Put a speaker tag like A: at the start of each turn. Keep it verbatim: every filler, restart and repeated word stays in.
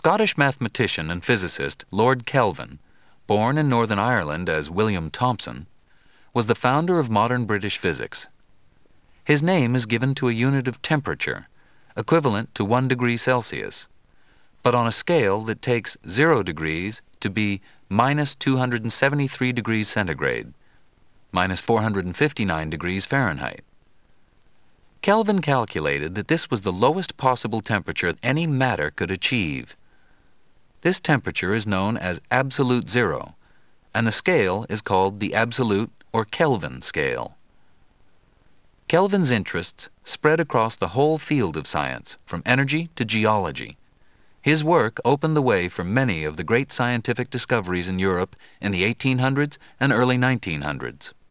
A: Scottish mathematician and physicist Lord Kelvin, born in Northern Ireland as William Thomson, was the founder of modern British physics. His name is given to a unit of temperature, equivalent to one degree Celsius, but on a scale that takes zero degrees to be minus two hundred seventy-three degrees centigrade, minus four hundred fifty-nine degrees Fahrenheit. Kelvin calculated that this was the lowest possible temperature any matter could achieve. This temperature is known as absolute zero, and the scale is called the absolute or Kelvin scale. Kelvin's interests spread across the whole field of science, from energy to geology. His work opened the way for many of the great scientific discoveries in Europe in the eighteen hundreds and early nineteen hundreds.